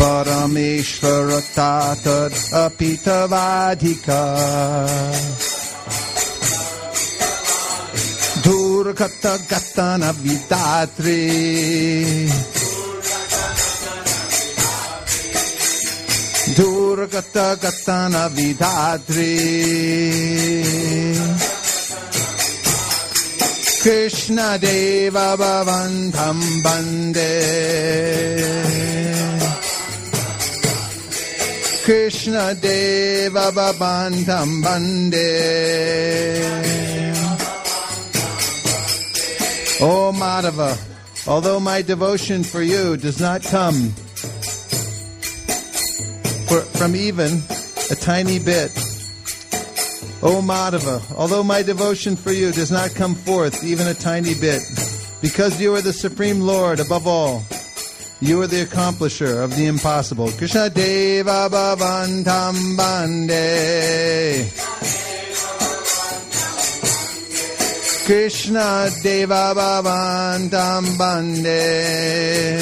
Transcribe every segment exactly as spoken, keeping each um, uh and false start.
Parameshvara Tatad Apitavadhika Durgata Gatana Vidatri Durgata Gatana Vidatri Krishna Deva Bhavantam Bande Krishna Deva Bhavantam Bande O Madhava, although my devotion for you does not come for, from even a tiny bit. O Madhava, although my devotion for you does not come forth even a tiny bit, because you are the Supreme Lord above all, you are the accomplisher of the impossible. Krishna Deva Bhavantam Bande Krishna Deva Bhavantam Bande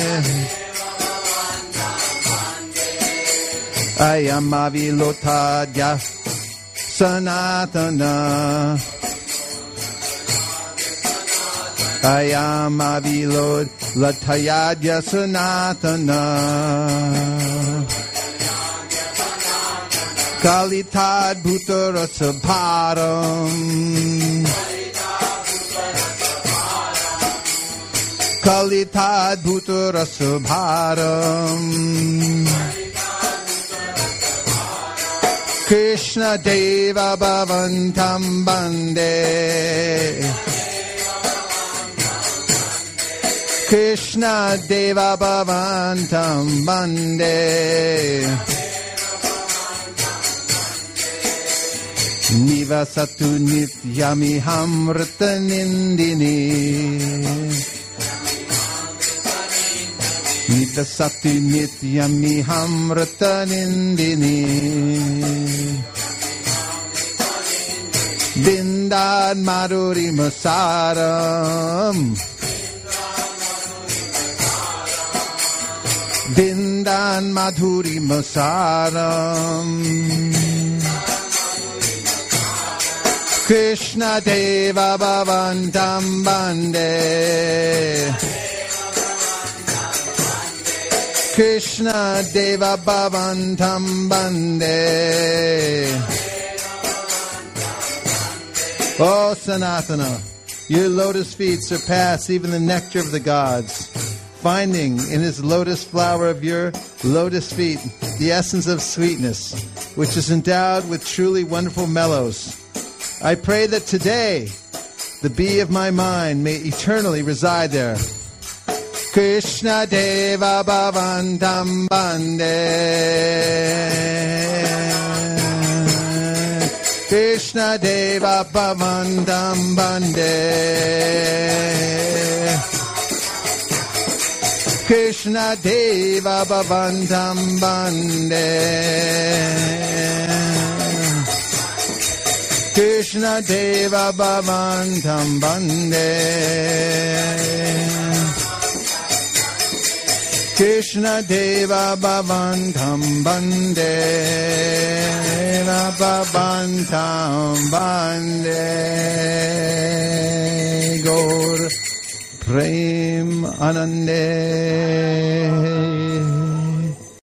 Ayam Avilotadya Sanatana Ayam Avilod Latayadya Sanatana Kalitad Bhutara Sabharam Kalitad Bhutara Sabharam Krishna Deva Bhavantam Bande Krishna Deva Bhavantam Bande Nivasatu Nityamiham Rtanindini Nivasatu Nityamiham Rtanindini Bindad Madhuri Masaram Bindan Madhuri Masaram Krishna Deva Bhavantam Bande Krishna Deva Bhavantam Bande Oh Sanatana, your lotus feet surpass even the nectar of the gods, finding in his lotus flower of your lotus feet the essence of sweetness, which is endowed with truly wonderful mellows. I pray that today the bee of my mind may eternally reside there. Krishna Deva Bhavantam Bande Krishna Deva Bhavantam Bande Krishna Deva Bhavantam Bande Krishna Deva Bhavantam Bande Krishna Deva Bhavantam Bande Bhavantam Bande Gaur Prem Anande